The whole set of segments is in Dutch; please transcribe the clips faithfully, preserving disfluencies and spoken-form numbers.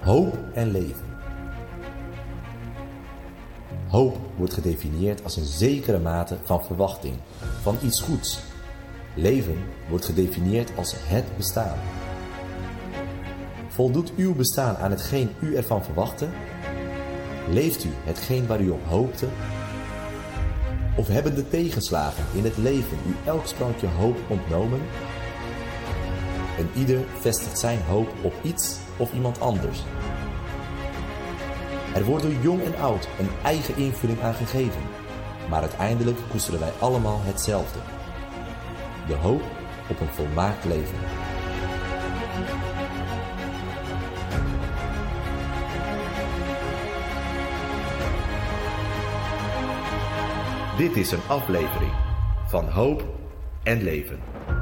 Hoop en leven. Hoop wordt gedefinieerd als een zekere mate van verwachting, van iets goeds. Leven wordt gedefinieerd als het bestaan. Voldoet uw bestaan aan hetgeen u ervan verwachtte? Leeft u hetgeen waar u op hoopte? Of hebben de tegenslagen in het leven u elk sprankje hoop ontnomen? En ieder vestigt zijn hoop op iets of iemand anders. Er wordt door jong en oud een eigen invulling aan gegeven, maar uiteindelijk koesteren wij allemaal hetzelfde. De hoop op een volmaakt leven. Dit is een aflevering van Hoop en Leven.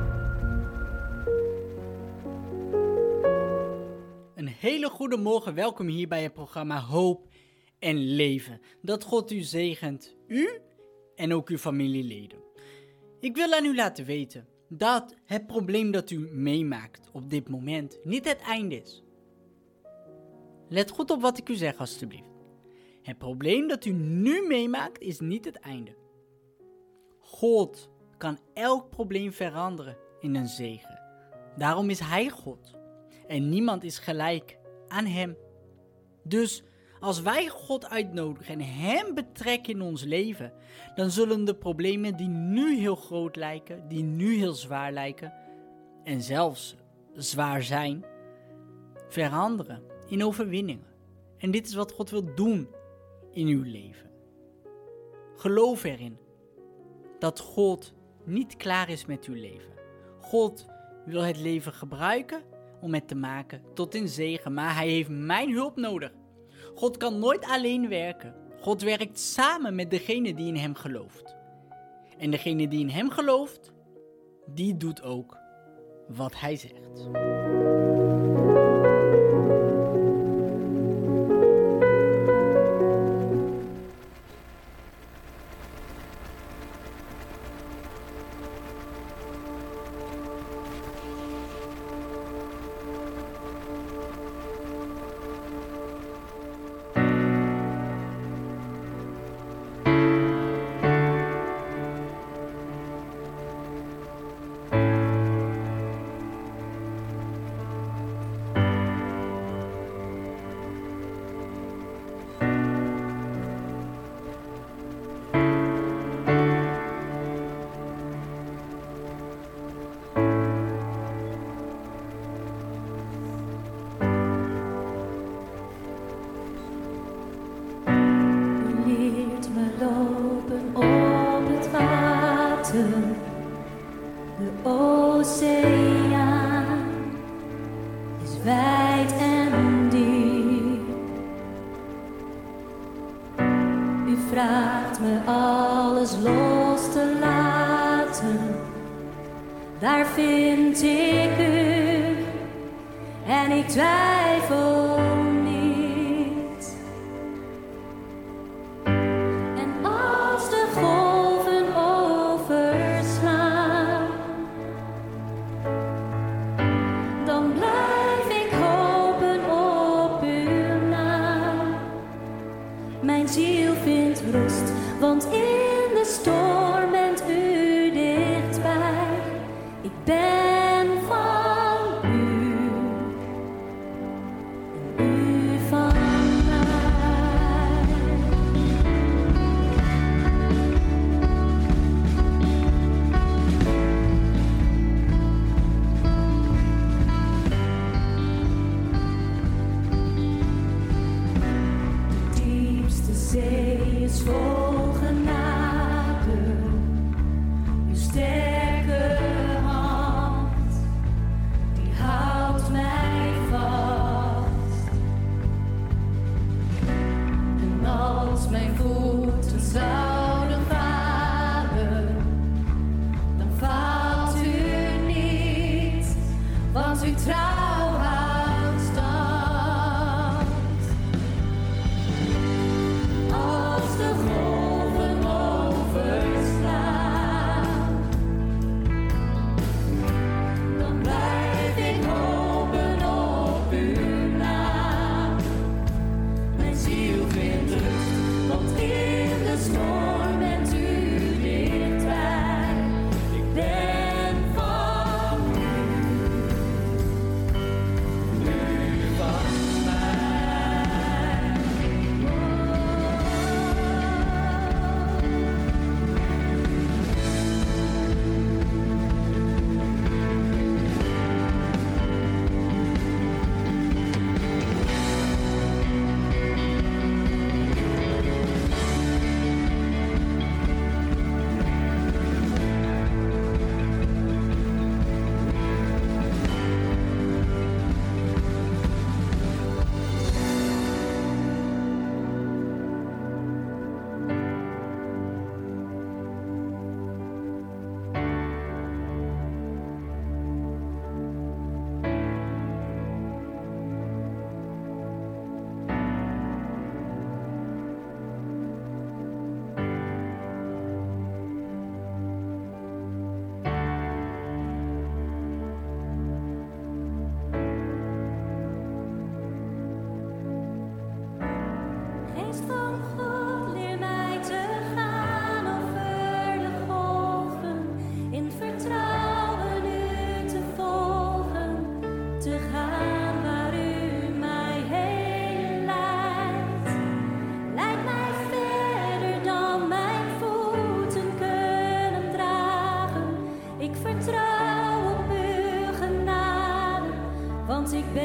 Een hele goede morgen, welkom hier bij het programma Hoop en Leven. Dat God u zegent, u en ook uw familieleden. Ik wil aan u laten weten dat het probleem dat u meemaakt op dit moment niet het einde is. Let goed op wat ik u zeg alstublieft. Het probleem dat u nu meemaakt is niet het einde. God kan elk probleem veranderen in een zegen. Daarom is Hij God. En niemand is gelijk aan Hem. Dus als wij God uitnodigen en Hem betrekken in ons leven, dan zullen de problemen die nu heel groot lijken, die nu heel zwaar lijken en zelfs zwaar zijn, veranderen in overwinningen. En dit is wat God wil doen in uw leven. Geloof erin dat God niet klaar is met uw leven. God wil het leven gebruiken om het te maken tot een zegen, maar Hij heeft mijn hulp nodig. God kan nooit alleen werken. God werkt samen met degene die in Hem gelooft. En degene die in Hem gelooft, die doet ook wat Hij zegt. De oceaan is wijd en diep. U vraagt me alles los te laten. Daar vind ik u en ik twijfel niet. En als de golven overslaan, dan blijf ik hopen op uw naam. Mijn ziel vindt rust, want in de storm bent u dichtbij. Ik ben van u en u van mij. De diepste zee is vol genade. Uw sterke hand, die houdt mij vast. En als mijn voeten zouden varen, dan valt u niet, want uw trouw houdt stand. Als de golven overslaan, dan blijf ik hopen op uw naam.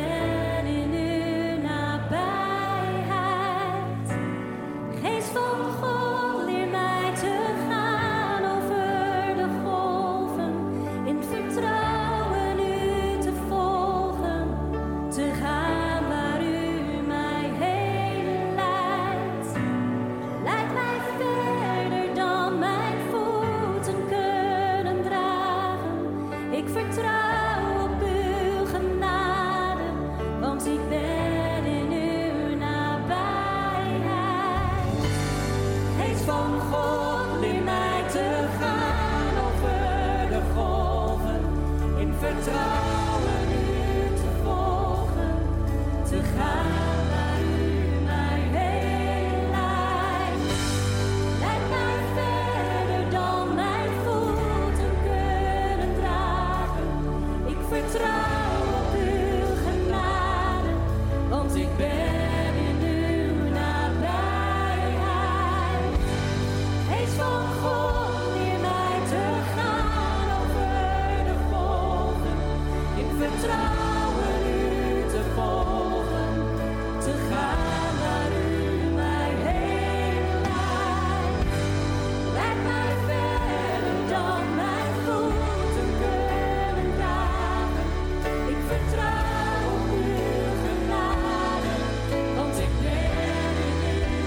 ben in uw nabijheid. Geest van God, leer mij te gaan over de golven, in vertrouwen u te volgen, te gaan waar u mij heen leidt. Leid mij verder dan mijn voeten kunnen dragen. Ik vertrouw op uw genade, want ik ben in uw nabijheid. Geest van God, leer mij te gaan over de golven, in vertrouwen u te volgen, te gaan waar u mij heen leidt. Leid mij verder dan mijn voeten kunnen dragen. Ik vertrouw op uw genade, want ik ben in uw nabijheid. Geest van God, leer mij te gaan over de golven, in vertrouwen u te volgen, te gaan waar u mij heen leidt. Leid mij verder dan mijn voeten kunnen dragen. Ik vertrouw op uw genade, want ik ben in uw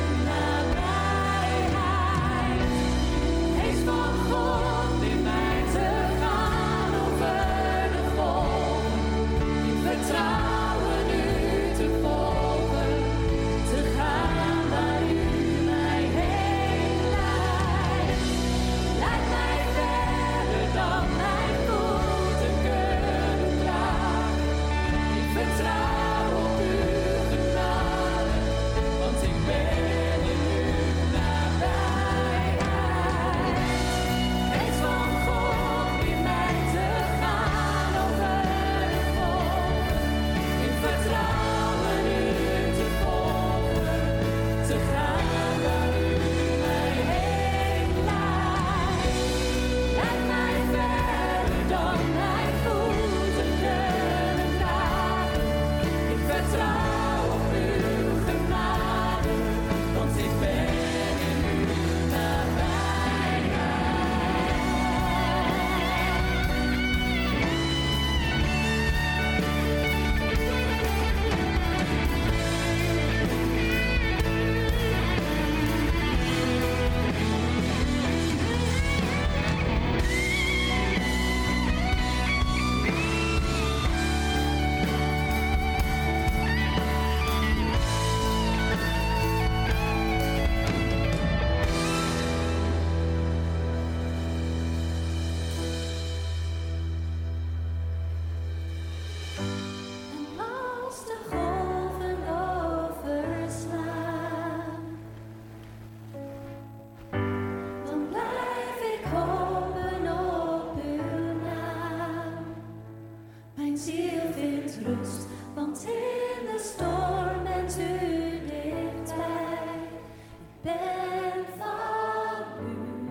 nabijheid. Geest van God, leer mij te gaan over de golven, in vertrouwen u te volgen, te gaan waar u mij heen leidt. Leid mij verder dan mijn voeten kunnen dragen. Ik vertrouw op uw genade, want ik ben in uw nabijheid. Geest van God, leer mij te gaan over de golven, in vertrouwen u te volgen, te gaan waar u mij heen leidt. Leid mij verder dan mijn voeten kunnen dragen. Ik vertrouw op uw genade, want ik ben in uw nabijheid. En als de golven overslaan, dan blijf ik hopen op uw naam. Mijn ziel vindt rust, want in de storm bent u dichtbij. Ik ben van u,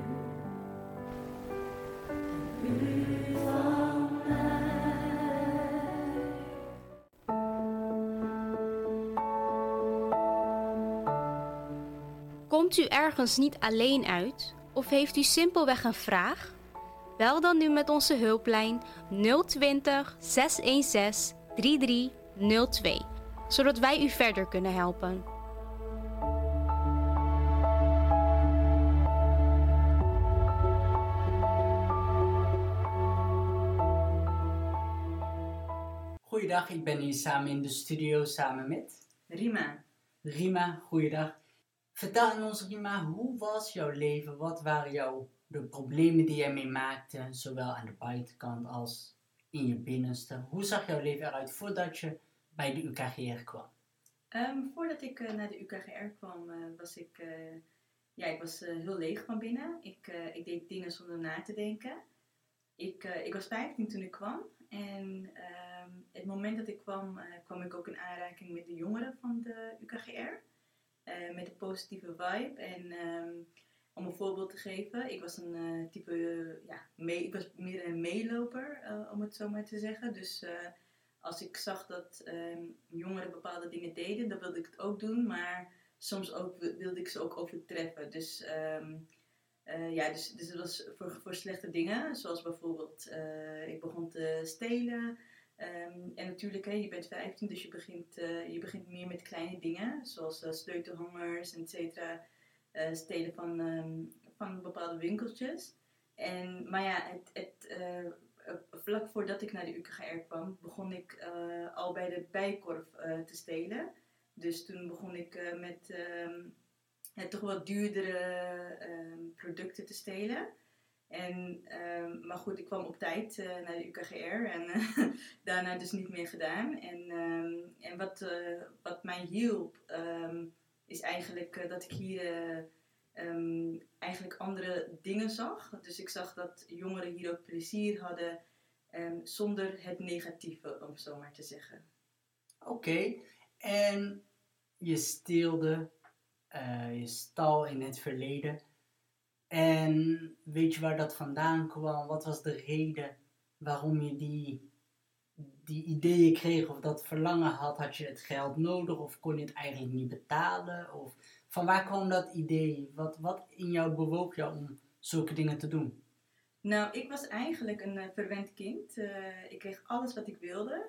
en u van mij. Komt u ergens niet alleen uit of heeft u simpelweg een vraag? Bel dan nu met onze hulplijn nul twintig, zeshonderdzestig, drieëndertig nul twee, zodat wij u verder kunnen helpen. Goeiedag, ik ben hier samen in de studio samen met Rima. Rima. Goeiedag. Vertel aan ons, Rima, hoe was jouw leven? Wat waren jouw, de problemen die jij mee maakte, zowel aan de buitenkant als in je binnenste? Hoe zag jouw leven eruit voordat je bij de U K G R kwam? Um, voordat ik uh, naar de U K G R kwam, uh, was ik, uh, ja, ik was uh, heel leeg van binnen. Ik, uh, ik deed dingen zonder na te denken. Ik, uh, ik was vijftien toen ik kwam. En um, het moment dat ik kwam, uh, kwam ik ook in aanraking met de jongeren van de U K G R. Uh, met een positieve vibe. En um, om een voorbeeld te geven, ik was een uh, type, uh, ja, mee, ik was meer een meeloper, uh, om het zo maar te zeggen. Dus uh, als ik zag dat um, jongeren bepaalde dingen deden, dan wilde ik het ook doen. Maar soms ook wilde ik ze ook overtreffen. Dus, um, uh, ja, dus, dus het was voor, voor slechte dingen. Zoals bijvoorbeeld, uh, ik begon te stelen. Um, en natuurlijk, hè, je bent vijftien, dus je begint, uh, je begint meer met kleine dingen. Zoals uh, sleutelhangers, et cetera. Uh, stelen van, um, van bepaalde winkeltjes. En, maar ja, het, het, uh, vlak voordat ik naar de U K G R kwam, begon ik uh, al bij de Bijenkorf uh, te stelen. Dus toen begon ik uh, met um, ja, toch wat duurdere um, producten te stelen. En, um, maar goed, ik kwam op tijd uh, naar de U K G R en uh, daarna dus niet meer gedaan. En, um, en wat, uh, wat mij hielp, um, is eigenlijk uh, dat ik hier uh, um, eigenlijk andere dingen zag. Dus ik zag dat jongeren hier ook plezier hadden um, zonder het negatieve, om zo maar te zeggen. Oké, okay. En je steelde, uh, je stal in het verleden. En weet je waar dat vandaan kwam? Wat was de reden waarom je die, die ideeën kreeg of dat verlangen had? Had je het geld nodig of kon je het eigenlijk niet betalen? Of van waar kwam dat idee? Wat, wat in jou bewoog jou om zulke dingen te doen? Nou, ik was eigenlijk een uh, verwend kind. Uh, ik kreeg alles wat ik wilde.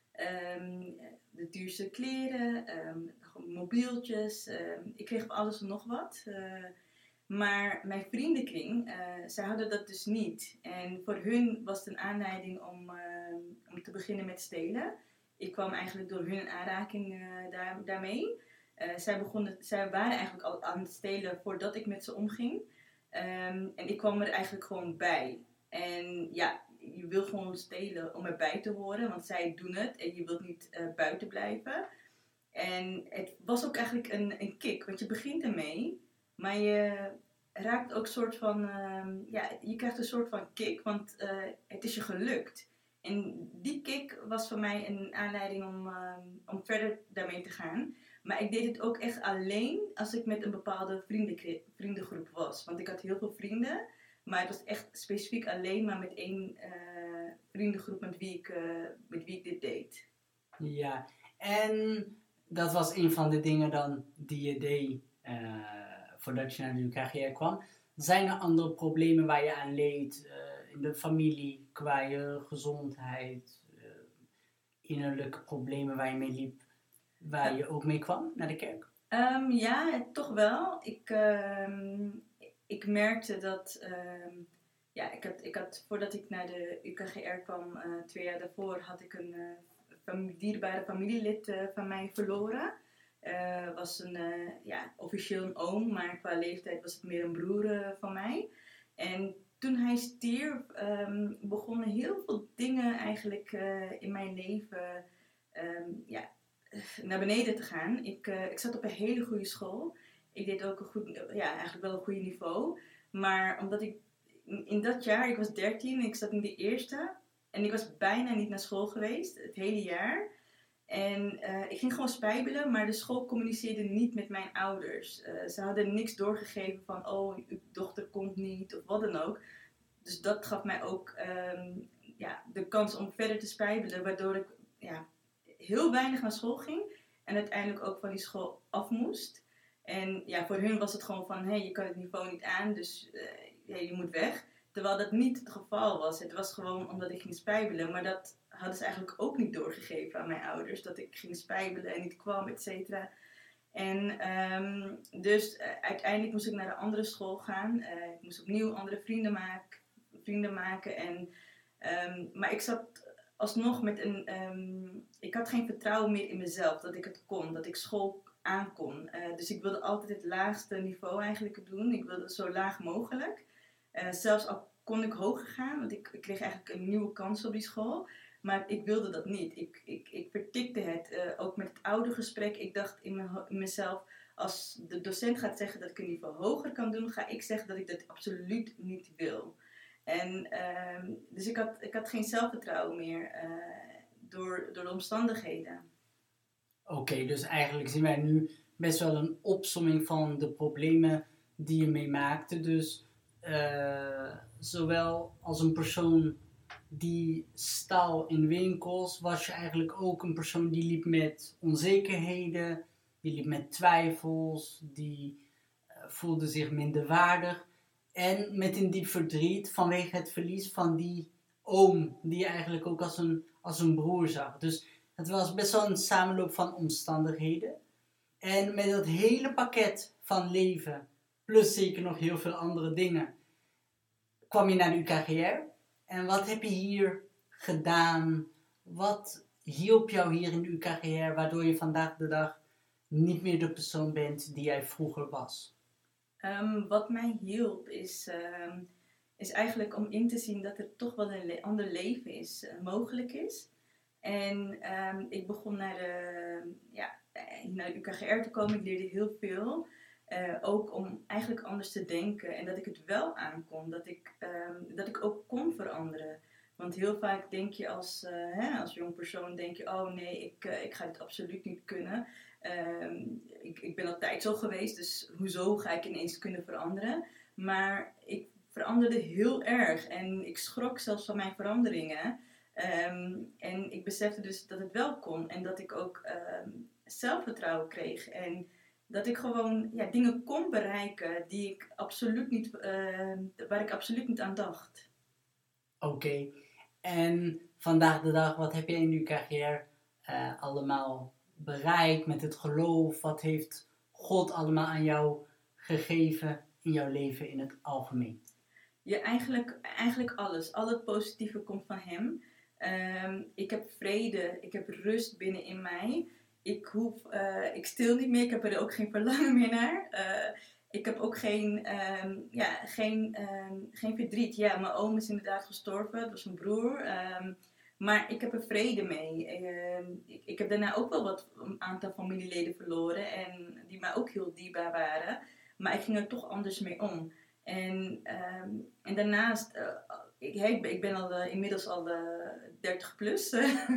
Um, de duurste kleren, um, mobieltjes. Um, ik kreeg alles en nog wat. Uh, Maar mijn vriendenkring, uh, zij hadden dat dus niet. En voor hun was het een aanleiding om, uh, om te beginnen met stelen. Ik kwam eigenlijk door hun aanraking uh, daar, daarmee. Uh, zij, begonnen, zij waren eigenlijk al aan het stelen voordat ik met ze omging. Um, en ik kwam er eigenlijk gewoon bij. En ja, je wil gewoon stelen om erbij te horen, want zij doen het en je wilt niet uh, buiten blijven. En het was ook eigenlijk een, een kick, want je begint ermee. Maar je raakt ook een soort van, uh, ja, je krijgt een soort van kick, want uh, het is je gelukt. En die kick was voor mij een aanleiding om, uh, om verder daarmee te gaan. Maar ik deed het ook echt alleen als ik met een bepaalde vrienden, vriendengroep was. Want ik had heel veel vrienden, maar het was echt specifiek alleen maar met één uh, vriendengroep met wie, ik, uh, met wie ik dit deed. Ja, en dat was een van de dingen dan die je deed uh, voordat je naar de U K G R kwam. Zijn er andere problemen waar je aan leed uh, in de familie, qua je gezondheid, uh, innerlijke problemen waar je mee liep, waar ja. je ook mee kwam naar de kerk? Um, ja, toch wel. Ik, um, ik merkte dat, um, ja, ik had, ik had, voordat ik naar de U K G R kwam, uh, twee jaar daarvoor, had ik een uh, familie, dierbare familielid uh, van mij verloren. Uh, was een, uh, ja, officieel een oom, maar qua leeftijd was het meer een broer uh, van mij. En toen hij stierf, um, begonnen heel veel dingen eigenlijk uh, in mijn leven um, ja, naar beneden te gaan. Ik, uh, ik zat op een hele goede school. Ik deed ook een goed, ja, eigenlijk wel een goed niveau. Maar omdat ik in, in dat jaar, ik was dertien, ik zat in de eerste. En ik was bijna niet naar school geweest, het hele jaar. En uh, ik ging gewoon spijbelen, maar de school communiceerde niet met mijn ouders. Uh, ze hadden niks doorgegeven van, oh, uw dochter komt niet, of wat dan ook. Dus dat gaf mij ook um, ja, de kans om verder te spijbelen, waardoor ik ja, heel weinig naar school ging. En uiteindelijk ook van die school af moest. En ja, voor hun was het gewoon van, hé, hey, je kan het niveau niet aan, dus uh, ja, je moet weg. Terwijl dat niet het geval was. Het was gewoon omdat ik ging spijbelen. Maar dat hadden ze eigenlijk ook niet doorgegeven aan mijn ouders. Dat ik ging spijbelen en niet kwam, et cetera. En um, dus uh, uiteindelijk moest ik naar een andere school gaan. Uh, ik moest opnieuw andere vrienden, maak, vrienden maken. En, um, maar ik zat alsnog met een... Um, ik had geen vertrouwen meer in mezelf. Dat ik het kon. Dat ik school aankon. Uh, dus ik wilde altijd het laagste niveau eigenlijk doen. Ik wilde zo laag mogelijk. Uh, zelfs al kon ik hoger gaan, want ik, ik kreeg eigenlijk een nieuwe kans op die school. Maar ik wilde dat niet. Ik, ik, ik vertikte het. Uh, ook met het oude gesprek. Ik dacht in, me, in mezelf, als de docent gaat zeggen dat ik een niveau hoger kan doen, ga ik zeggen dat ik dat absoluut niet wil. En uh, dus ik had, ik had geen zelfvertrouwen meer uh, door, door de omstandigheden. Oké, okay, dus eigenlijk zien wij nu best wel een opsomming van de problemen die je meemaakte. Dus Uh, zowel als een persoon die stal in winkels, was je eigenlijk ook een persoon die liep met onzekerheden, die liep met twijfels, die uh, voelde zich minder waardig en met een diep verdriet vanwege het verlies van die oom, die je eigenlijk ook als een, als een broer zag. Dus het was best wel een samenloop van omstandigheden. En met dat hele pakket van leven, plus zeker nog heel veel andere dingen, kwam je naar de U K G R. En wat heb je hier gedaan? Wat hielp jou hier in de U K G R, waardoor je vandaag de dag niet meer de persoon bent die jij vroeger was? Um, wat mij hielp is, um, is eigenlijk om in te zien dat er toch wel een le- ander leven is, uh, mogelijk is. En um, ik begon naar de, ja, naar de U K G R te komen. Ik leerde heel veel. Uh, ook om eigenlijk anders te denken. En dat ik het wel aankon. Dat ik, um, dat ik ook kon veranderen. Want heel vaak denk je als, uh, hè, als jong persoon, denk je, oh nee, ik, uh, ik ga dit absoluut niet kunnen. Um, ik, ik ben altijd zo geweest, dus hoezo ga ik ineens kunnen veranderen? Maar ik veranderde heel erg. En ik schrok zelfs van mijn veranderingen. Um, en ik besefte dus dat het wel kon. En dat ik ook um, zelfvertrouwen kreeg. En dat ik gewoon ja, dingen kon bereiken die ik absoluut niet, uh, waar ik absoluut niet aan dacht. Oké. Okay. En vandaag de dag, wat heb je in de U K G R uh, allemaal bereikt met het geloof? Wat heeft God allemaal aan jou gegeven in jouw leven in het algemeen? Ja, eigenlijk, eigenlijk alles. Al het positieve komt van Hem. Um, ik heb vrede, ik heb rust binnenin mij. Ik, hoef, uh, ik stil niet meer, ik heb er ook geen verlangen meer naar. Uh, ik heb ook geen, um, ja, geen, um, geen verdriet. Ja, mijn oom is inderdaad gestorven, dat was mijn broer. Um, maar ik heb er vrede mee. Um, ik, ik heb daarna ook wel wat een aantal familieleden verloren. En die mij ook heel dierbaar waren. Maar ik ging er toch anders mee om. En, um, en daarnaast, uh, ik, hey, ik ben al, uh, inmiddels al uh, dertig plus.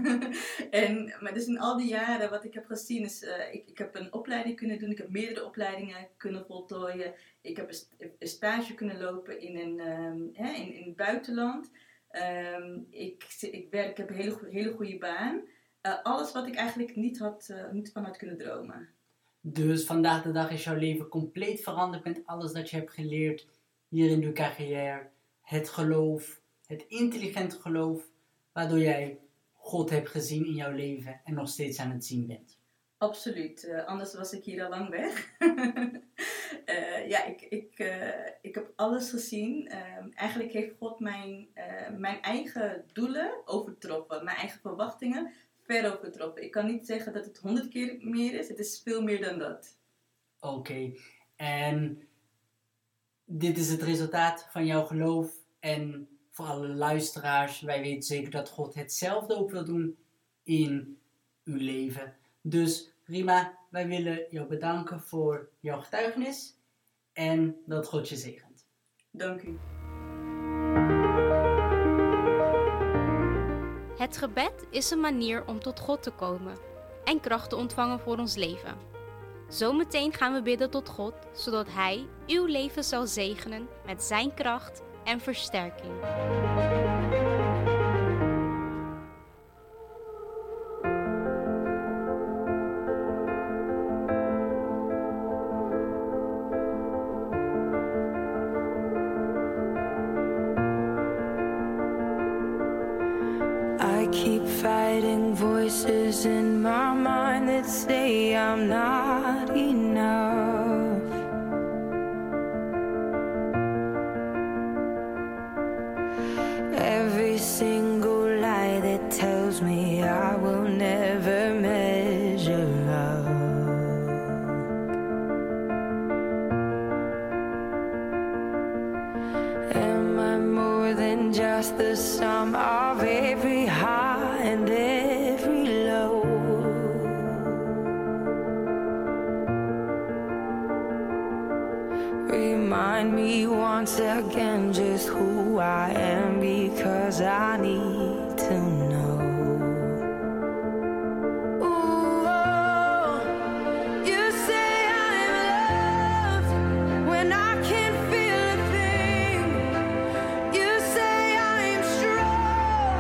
en, maar dus in al die jaren wat ik heb gezien is, uh, ik, ik heb een opleiding kunnen doen. Ik heb meerdere opleidingen kunnen voltooien. Ik heb een, een stage kunnen lopen in, een, um, hè, in, in het buitenland. Um, ik, ik, werk, ik heb een hele, hele goede baan. Uh, alles wat ik eigenlijk niet, had, uh, niet van had kunnen dromen. Dus vandaag de dag is jouw leven compleet veranderd met alles dat je hebt geleerd hier in de U K G R. Het geloof, het intelligente geloof, waardoor jij God hebt gezien in jouw leven en nog steeds aan het zien bent. Absoluut, uh, anders was ik hier al lang weg. uh, ja, ik, ik, uh, ik heb alles gezien. Uh, eigenlijk heeft God mijn, uh, mijn eigen doelen overtroffen, mijn eigen verwachtingen ver overtroffen. Ik kan niet zeggen dat het honderd keer meer is, het is veel meer dan dat. Oké, okay. En dit is het resultaat van jouw geloof. En voor alle luisteraars, wij weten zeker dat God hetzelfde ook wil doen in uw leven. Dus Rima, wij willen jou bedanken voor jouw getuigenis en dat God je zegent. Dank u. Het gebed is een manier om tot God te komen en kracht te ontvangen voor ons leven. Zometeen gaan we bidden tot God, zodat Hij uw leven zal zegenen met zijn kracht en versterking. I keep fighting voices in my mind that say I'm not enough. Every single lie that tells me I will never measure up. Am I more than just the sum of every high and every low? Remind me once again just who I am, because I need to know. Ooh, oh, you say I'm loved when I can't feel a thing. You say I'm strong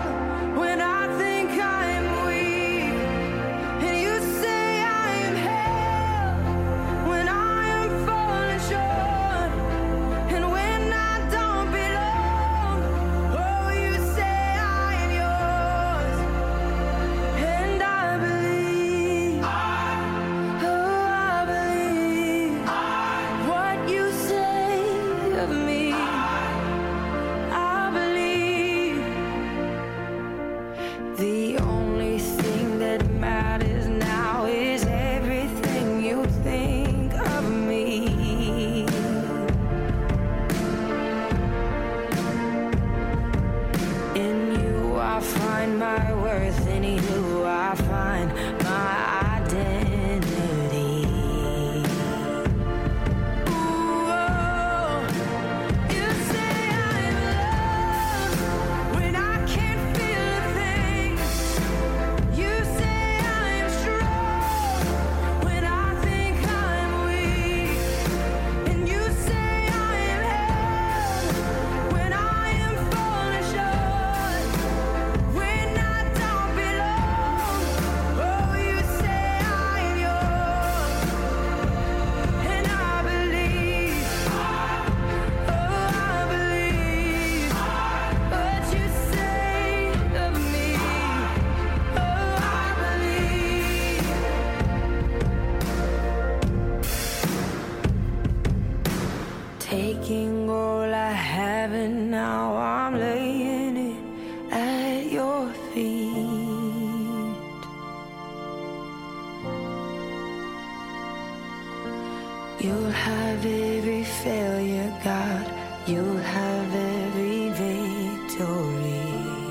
You'll have every failure, God. You'll have every victory.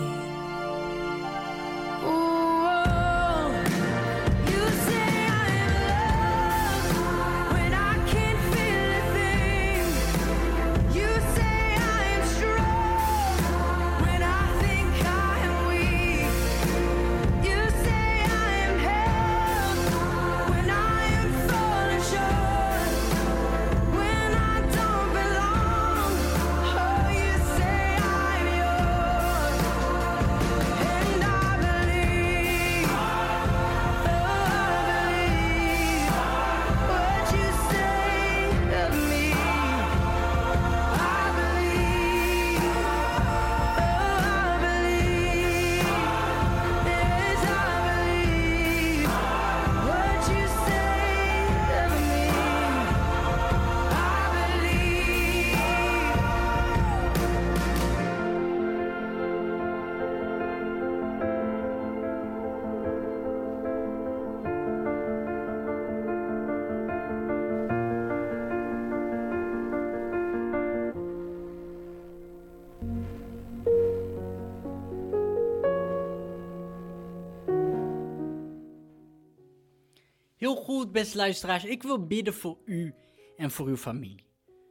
Heel goed, beste luisteraars. Ik wil bidden voor u en voor uw familie.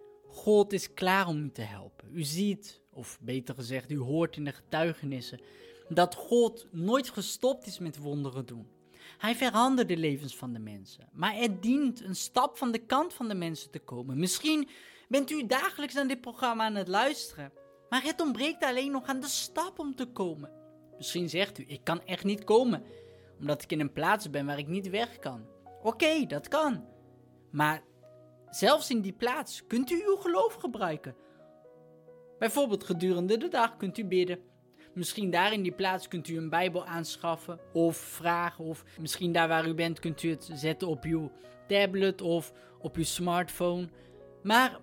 God is klaar om u te helpen. U ziet, of beter gezegd, u hoort in de getuigenissen, dat God nooit gestopt is met wonderen doen. Hij verandert de levens van de mensen. Maar er dient een stap van de kant van de mensen te komen. Misschien bent u dagelijks naar dit programma aan het luisteren, maar het ontbreekt alleen nog aan de stap om te komen. Misschien zegt u, ik kan echt niet komen, omdat ik in een plaats ben waar ik niet weg kan. Oké, okay, dat kan. Maar zelfs in die plaats kunt u uw geloof gebruiken. Bijvoorbeeld gedurende de dag kunt u bidden. Misschien daar in die plaats kunt u een Bijbel aanschaffen of vragen. Of misschien daar waar u bent kunt u het zetten op uw tablet of op uw smartphone. Maar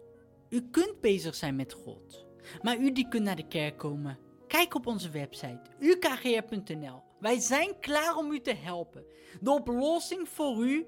u kunt bezig zijn met God. Maar u die kunt naar de kerk komen. Kijk op onze website u k g r punt n l. Wij zijn klaar om u te helpen. De oplossing voor u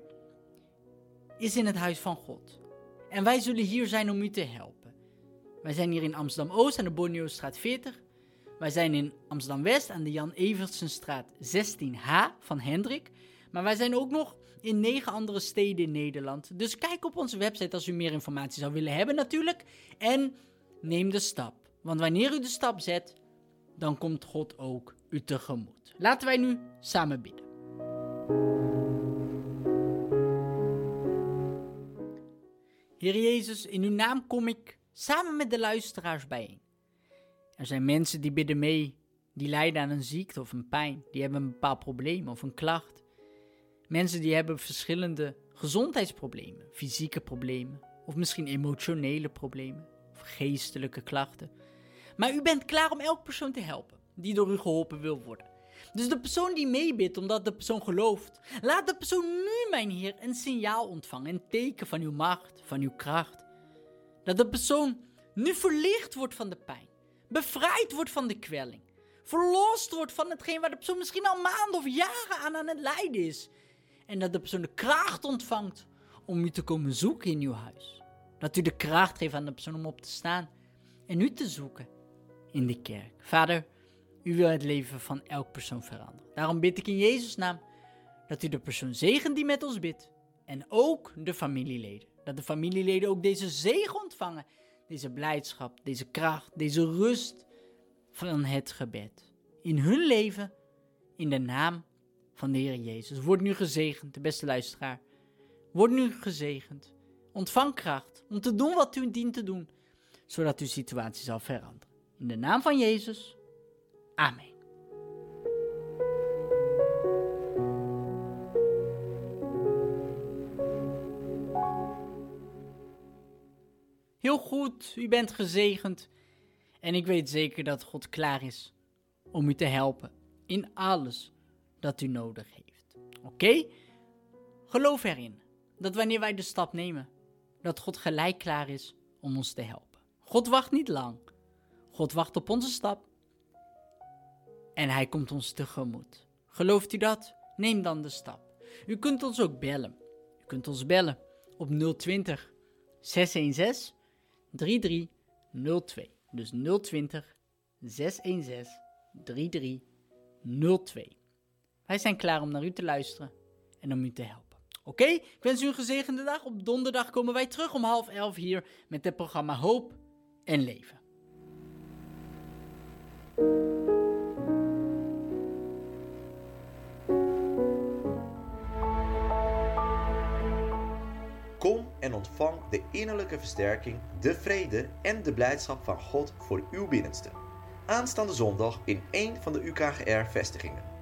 is in het huis van God. En wij zullen hier zijn om u te helpen. Wij zijn hier in Amsterdam-Oost aan de Borneostraat veertig. Wij zijn in Amsterdam-West aan de Jan Evertsenstraat zestien H van Hendrik. Maar wij zijn ook nog in negen andere steden in Nederland. Dus kijk op onze website als u meer informatie zou willen hebben natuurlijk. En neem de stap. Want wanneer u de stap zet, dan komt God ook u tegemoet. Laten wij nu samen bidden. Heer Jezus, in uw naam kom ik samen met de luisteraars bijeen. Er zijn mensen die bidden mee, die lijden aan een ziekte of een pijn. Die hebben een bepaald probleem of een klacht. Mensen die hebben verschillende gezondheidsproblemen, fysieke problemen of misschien emotionele problemen of geestelijke klachten. Maar u bent klaar om elke persoon te helpen die door u geholpen wil worden. Dus de persoon die meebidt omdat de persoon gelooft, laat de persoon nu, mijn Heer, een signaal ontvangen, een teken van uw macht, van uw kracht. Dat de persoon nu verlicht wordt van de pijn, bevrijd wordt van de kwelling, verlost wordt van hetgeen waar de persoon misschien al maanden of jaren aan aan het lijden is. En dat de persoon de kracht ontvangt om u te komen zoeken in uw huis. Dat u de kracht geeft aan de persoon om op te staan en u te zoeken in de kerk. Vader, u wil het leven van elk persoon veranderen. Daarom bid ik in Jezus' naam dat u de persoon zegent die met ons bidt. En ook de familieleden. Dat de familieleden ook deze zegen ontvangen. Deze blijdschap, deze kracht, deze rust van het gebed. In hun leven, in de naam van de Heer Jezus. Word nu gezegend, de beste luisteraar. Word nu gezegend. Ontvang kracht om te doen wat u dient te doen. Zodat uw situatie zal veranderen. In de naam van Jezus. Amen. Heel goed, u bent gezegend. En ik weet zeker dat God klaar is om u te helpen in alles dat u nodig heeft. Oké? Okay? Geloof erin dat wanneer wij de stap nemen, dat God gelijk klaar is om ons te helpen. God wacht niet lang. God wacht op onze stap. En hij komt ons tegemoet. Gelooft u dat? Neem dan de stap. U kunt ons ook bellen. U kunt ons bellen op nul twintig, zeshonderdzestig, drieëndertig nul twee. Dus nul twintig, zeshonderdzestig, drieëndertig nul twee. Wij zijn klaar om naar u te luisteren en om u te helpen. Oké, okay? Ik wens u een gezegende dag. Op donderdag komen wij terug om half elf hier met het programma Hoop en Leven. Kom en ontvang de innerlijke versterking, de vrede en de blijdschap van God voor uw binnenste. Aanstaande zondag in één van de U K G R-vestigingen.